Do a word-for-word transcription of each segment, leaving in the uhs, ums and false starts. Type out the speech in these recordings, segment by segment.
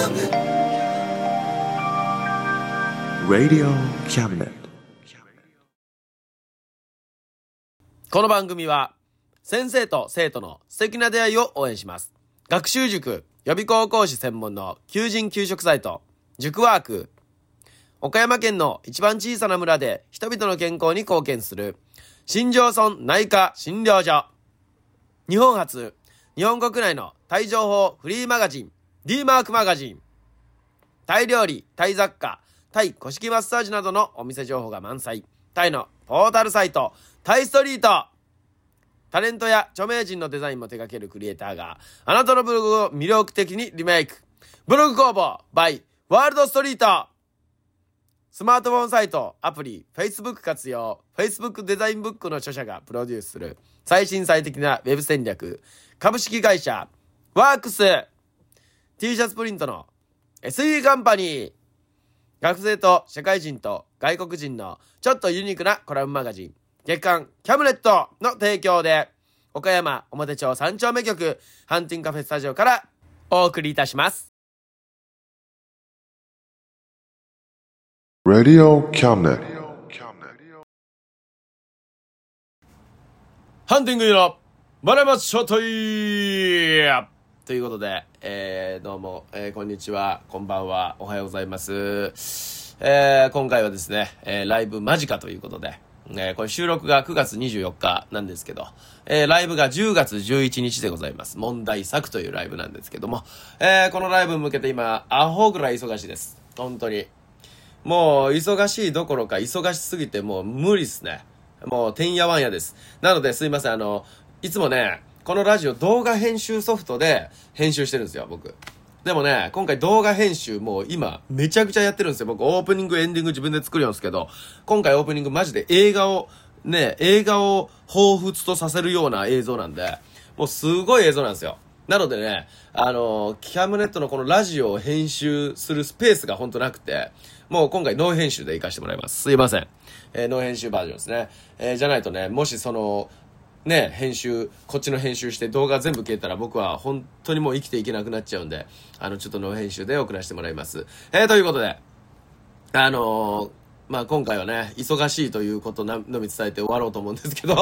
Cabinet Radio Cabinet。 この番組は先生と生徒の素敵な出会いを応援します。学習塾予備高校講師専門の求人・求職サイト塾ワーク、岡山県の一番小さな村で人々の健康に貢献する新庄村内科診療所、日本初日本国内のタイ情報フリーマガジン D マークマガジン、タイ料理、タイ雑貨、タイ古式マッサージなどのお店情報が満載、タイのポータルサイトタイストリート、タレントや著名人のデザインも手掛けるクリエイターがあなたのブログを魅力的にリメイク、ブログ工房 by ワールドストリート、スマートフォンサイト、アプリ、Facebook 活用、Facebook デザインブックの著者がプロデュースする最新最適なウェブ戦略、株式会社ワークス、T シャツプリントの エスイー カンパニー、学生と社会人と外国人のちょっとユニークなコラムマガジン月刊キャムネットの提供で、岡山表町三丁目局ハンティングカフェスタジオからお送りいたします。 Radio Cabinet。 ハンティングのマネマショートイということで、えー、どうも、えー、こんにちは、こんばんは、おはようございます。えー、今回はですね、えー、ライブ間近ということで、えー、これ収録がくがつにじゅうよっかなんですけど、えー、ライブがじゅうがつじゅういちにちでございます。問題作というライブなんですけども、えー、このライブに向けて今アホぐらい忙しいです。本当にもう忙しいどころか忙しすぎてもう無理っすね。もうてんやわんやです。なのですいません、あのいつもねこのラジオ動画編集ソフトで編集してるんですよ僕。でもね、今回動画編集もう今めちゃくちゃやってるんですよ。僕オープニングエンディング自分で作るんですけど、今回オープニングマジで映画をね、映画を彷彿とさせるような映像なんで、もうすごい映像なんですよ。なのでね、あのキャムネットのこのラジオを編集するスペースがほんとなくて、もう今回ノー編集で行かせてもらいます。すいません、えー、ノー編集バージョンですね。えー、じゃないとね、もしそのね、編集、こっちの編集して動画全部消えたら僕は本当にもう生きていけなくなっちゃうんで、あの、ちょっとノー編集で送らせてもらいます。えー、ということで、あのー、まあ、今回はね、忙しいということのみ伝えて終わろうと思うんですけど、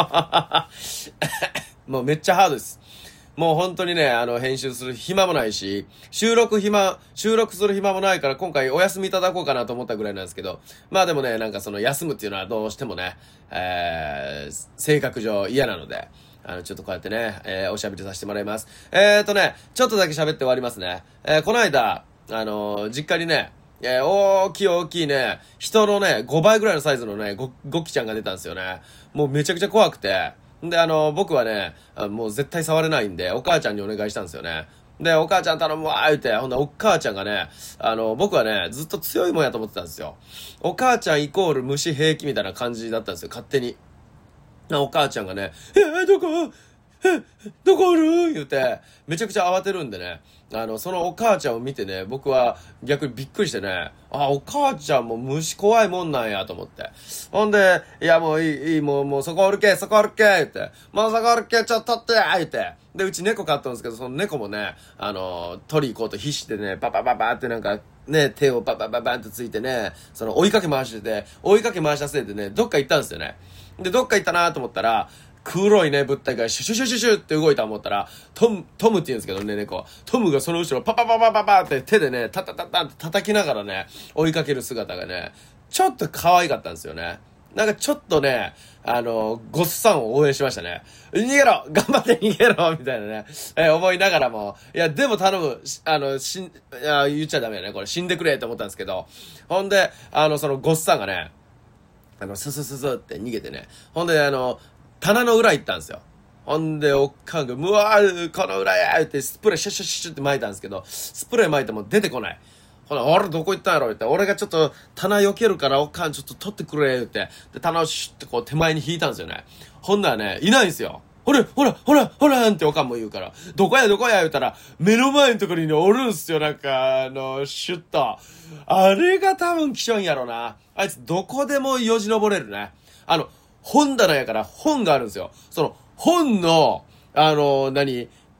もうめっちゃハードです。もう本当にね、あの、編集する暇もないし、収録暇、収録する暇もないから今回お休みいただこうかなと思ったぐらいなんですけど、まあでもね、なんかその休むっていうのはどうしてもね、えー、性格上嫌なので、あの、ちょっとこうやってね、えー、おしゃべりさせてもらいます。えーとね、ちょっとだけ喋って終わりますね。えー、この間、あのー、実家にね、えー、大きい大きいね、人のね、ごばいぐらいのサイズのね、ご、ゴキちゃんが出たんですよね。もうめちゃくちゃ怖くて、で、あの、僕はね、もう絶対触れないんで、お母ちゃんにお願いしたんですよね。で、お母ちゃん頼むわー言って、ほんで、お母ちゃんがね、あの、僕はね、ずっと強いもんやと思ってたんですよ。お母ちゃんイコール虫兵器みたいな感じだったんですよ、勝手に。お母ちゃんがね、えー、どこえ、どこおる言うて、めちゃくちゃ慌てるんでね、あの、そのお母ちゃんを見てね、僕は逆にびっくりしてね、あ、お母ちゃんも虫怖いもんなんやと思って。ほんで、いやもういい、いい、もう、もうそこおるけ、そこおるけ、言って、もうそこおるけ、ちょっと取って、言って。で、うち猫飼ったんですけど、その猫もね、あの、取り行こうと必死でね、パパパパってなんか、ね、手をパパパパってついてね、その追いかけ回してて、追いかけ回したせいでね、どっか行ったんですよね。で、どっか行ったなと思ったら、黒いね、物体がシュシュシュシュシュって動いたと思ったら、トム、トムって言うんですけどね、猫。トムがその後ろパパパパパパって手でね、タタタタって叩きながらね、追いかける姿がね、ちょっと可愛かったんですよね。なんかちょっとね、あの、ゴッサンを応援しましたね。逃げろ頑張って逃げろみたいなね、えー、思いながらも、いや、でも頼む、あの、しん、いや、言っちゃダメだね、これ死んでくれって思ったんですけど、ほんで、あの、そのゴッサンがね、あの、ススススって逃げてね、ほんで、あの、棚の裏行ったんですよ。ほんで、おっかんが、うわー、この裏やーってスプレーシュッシュッシュッって撒いたんですけど、スプレー撒いても出てこない。ほら、俺どこ行ったんやろって、俺がちょっと棚避けるからおっかんちょっと取ってくれ、言って、で、棚をシュッってこう手前に引いたんですよね。ほんならね、いないんですよ。ほら、ほら、ほら、ほらっておかんも言うから、どこやどこや言うたら、目の前のところにね、おるんすよ、なんか、あの、シュッと。あれが多分貴重やろな。あいつどこでもよじ登れるね。あの、本棚やから本があるんですよ。その、本の、あの、何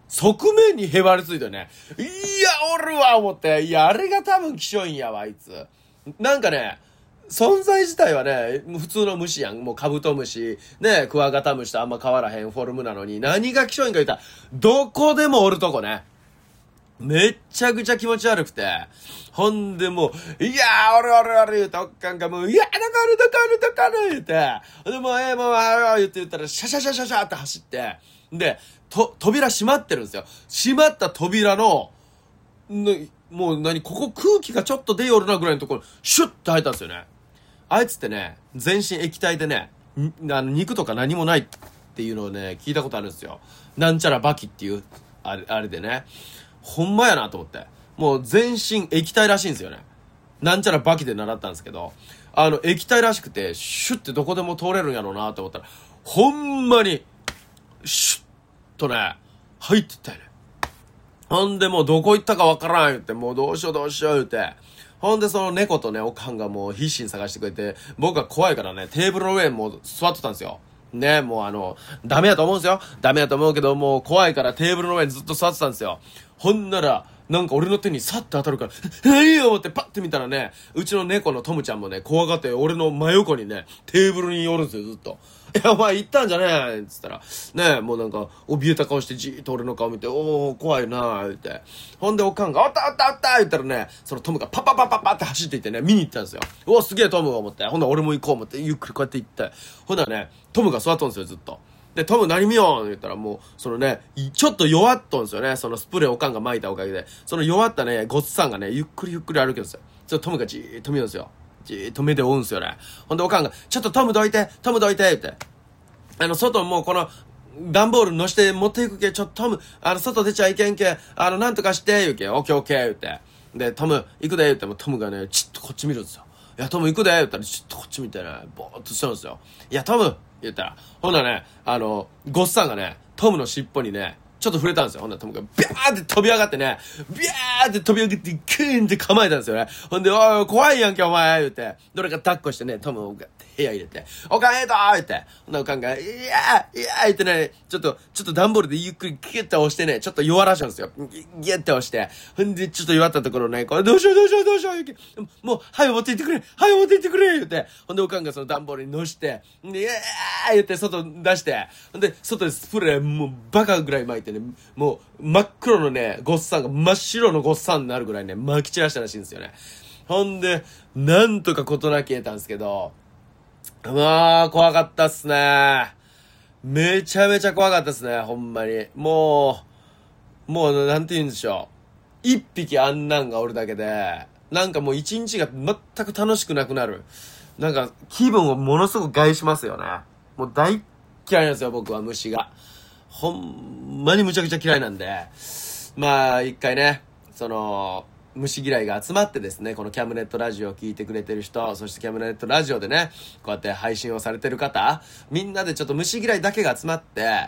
側面にへばりついてね、いや、おるわ、思って、いや、あれが多分気性いいんやわ、あいつ。なんかね、存在自体はね、普通の虫やん。もうカブトムシ、ね、クワガタムシとあんま変わらへんフォルムなのに、何が気性いいんか言ったら、どこでもおるとこね。めっちゃくちゃ気持ち悪くて。ほんでもう、いやー、おるおるおる言うて、おっかんがもう、いやー、どこあるどこあるどこある言うて、でもう、えー、もう、あー言って言ったら、シャシャシャシャシャって走って、で、と、扉閉まってるんですよ。閉まった扉の、ね、もう何、ここ空気がちょっと出よるなぐらいのところ、シュッて入ったんですよね。あいつってね、全身液体でね、あの肉とか何もないっていうのをね、聞いたことあるんですよ。なんちゃらバキっていう、あれ、あれでね。ほんまやなと思って。もう全身液体らしいんですよね。なんちゃらバキで習ったんですけど、あの、液体らしくて、シュッてどこでも通れるんやろうなと思ったら、ほんまに、シュッとね、入ってったよね。ほんでもうどこ行ったかわからん言って、もうどうしようどうしよう言って、ほんでその猫とね、おかんがもう必死に探してくれて、僕は怖いからね、テーブルの上にもう座ってたんですよ。ね、もうあの、ダメやと思うんですよ。ダメやと思うけど、もう怖いからテーブルの上にずっと座ってたんですよ。ほんなら、なんか俺の手にサッて当たるから、何よ思ってパッて見たらね、うちの猫のトムちゃんもね、怖がって俺の真横にね、テーブルにおるんですよ、ずっと。いや、お前行ったんじゃねえっつったら、ねえ、もうなんか、怯えた顔してじーっと俺の顔見て、おー、怖いなー言って。ほんでおかんが、おったおったおった言ったらね、そのトムがパパパパパって走っていってね、見に行ったんですよ。おー、すげえトム思って。ほんなら俺も行こう思って、ゆっくりこうやって行って。ほんならね、トムが座っとんですよ、ずっと。で、トム何見よん言ったらもう、そのね、ちょっと弱っとんですよね。そのスプレーおかんが撒いたおかげで。その弱ったね、ごっさんがね、ゆっくりゆっくり歩くんですよ。ちょっとトムがじーっと見るんですよ。じーっと目で追うんですよね。ほんでおかんが、ちょっとトムどいて、トムどいて、言って。あの、外もうこの、段ボール乗して持っていくけ、ちょっとトム、あの、外出ちゃいけんけ、あの、なんとかして、言うけ、オッケーオッケー、言って。で、トム、行くで、言っても、トムがね、ちっとこっち見るんですよ。いや、トム行くで、言ったら、ちっとこっち見てね、ぼーっとしてるんですよ。いや、トム言ったら、ほんならね、あの、ゴッサンがね、トムの尻尾にね、ちょっと触れたんですよ。ほんならトムがビャーって飛び上がってね、ビャーって飛び上がって、クーンって構えたんですよね。ほんで、おい、怖いやんけ、お前言って、どれか抱っこしてね、トムを部屋入れて、おかんええと言って、ほんならおかんが、いやーいやー言ってね、ちょっと、ちょっと段ボールでゆっくりギュッて押してね、ちょっと弱らしゃうんですよ。ギュッて押して、ほんで、ちょっと弱ったところね、これ、どうしようどうしようどうしよう言うけ、もう、はい、持って行ってくれはい、持って行ってくれ言って、ほんで、おかんがその段ボールに乗して、で、いやー言って、外出して、ほんで、外でスプレー、もう、バカぐらい巻いてね、もう、真っ黒のね、ゴッサンが真っ白のゴッサンになるぐらいね、巻き散らしたらしいんですよね。ほんで、なんとか事なき得たんですけど、まあ、怖かったっすね。めちゃめちゃ怖かったっすね、ほんまに。もう、もう、なんて言うんでしょう。一匹あんなんがおるだけで、なんかもう一日が全く楽しくなくなる。なんか、気分をものすごく害しますよね。もう大嫌いなんですよ、僕は虫が。ほんまにむちゃくちゃ嫌いなんで。まあ、一回ね、その、虫嫌いが集まってですね、このキャムネットラジオを聞いてくれてる人、そしてキャムネットラジオでね、こうやって配信をされてる方、みんなでちょっと虫嫌いだけが集まって、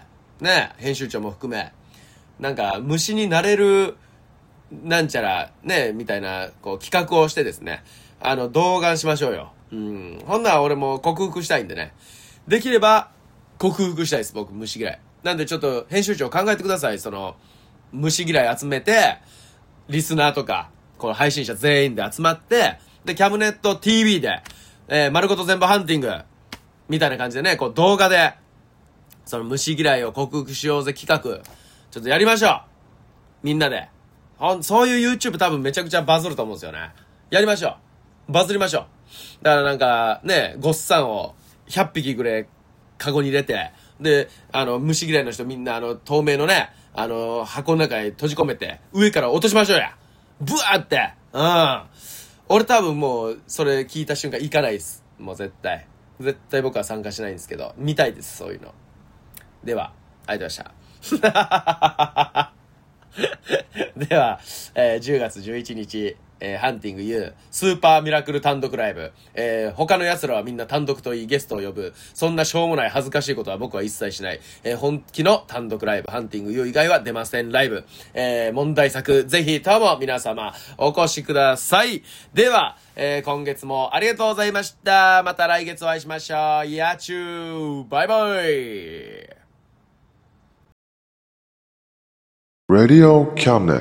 ね、編集長も含め、なんか虫になれる、なんちゃら、ね、みたいな、こう企画をしてですね、あの、動画しましょうよ。うん。ほんなら俺も克服したいんでね。できれば、克服したいです、僕、虫嫌い。なんでちょっと編集長考えてください、その、虫嫌い集めて、リスナーとか、この配信者全員で集まって、で、キャムネット ティーブイ で、えー、丸ごと全部ハンティング、みたいな感じでね、こう動画で、その虫嫌いを克服しようぜ企画、ちょっとやりましょうみんなで。ほん、そういう YouTube 多分めちゃくちゃバズると思うんですよね。やりましょう。バズりましょう。だからなんか、ね、ゴッサンをひゃっぴきぐらいカゴに入れて、で、あの、虫嫌いの人みんなあの、透明のね、あの、箱の中に閉じ込めて、上から落としましょうや。ブワーって。うん。俺多分もう、それ聞いた瞬間行かないです。もう絶対。絶対僕は参加しないんですけど、見たいです、そういうの。では、ありがとうございました。では、えー、じゅうがつじゅういちにち、えー、ハンティング U スーパーミラクル単独ライブ、えー、他の奴らはみんな単独といいゲストを呼ぶ、そんなしょうもない恥ずかしいことは僕は一切しない、えー、本気の単独ライブ、ハンティング U 以外は出ませんライブ、えー、問題作ぜひとも皆様お越しください。では、えー、今月もありがとうございました。また来月お会いしましょう。やちゅーバイバイ。 Radio Cabinet.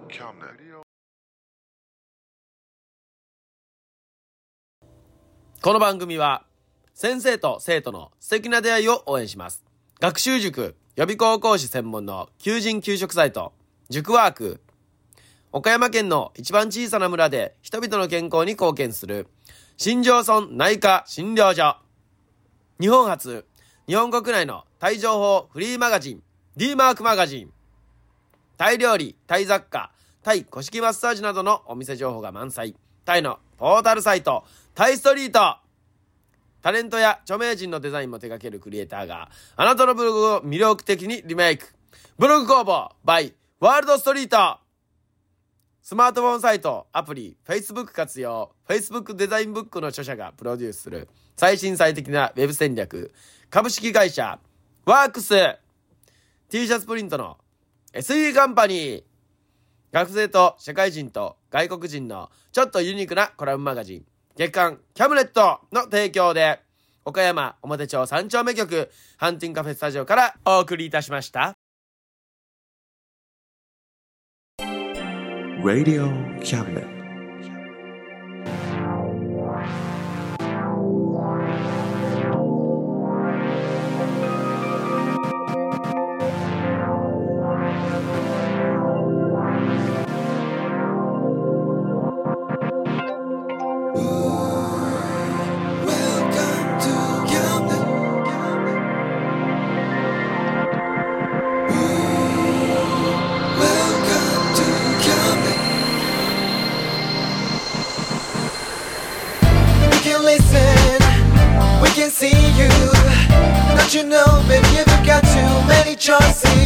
この番組は先生と生徒の素敵な出会いを応援します。学習塾予備高校講師専門の求人・求職サイト塾ワーク、岡山県の一番小さな村で人々の健康に貢献する新庄村内科診療所、日本初日本国内のタイ情報フリーマガジン D マークマガジン、タイ料理、タイ雑貨、タイ古式マッサージなどのお店情報が満載、タイのポータルサイトタイストリート、タレントや著名人のデザインも手掛けるクリエイターがあなたのブログを魅力的にリメイク、ブログ工房 by ワールドストリート、スマートフォンサイト、アプリ、Facebook 活用、Facebook デザインブックの著者がプロデュースする最新最適なウェブ戦略、株式会社ワークス、T シャツプリントの エスイー カンパニー、学生と社会人と外国人のちょっとユニークなコラムマガジン、月刊キャムネットの提供で、岡山表町三丁目局ハンティングカフェスタジオからお送りいたしました。 Radio Cabinet. You know, baby, you've got too many choices.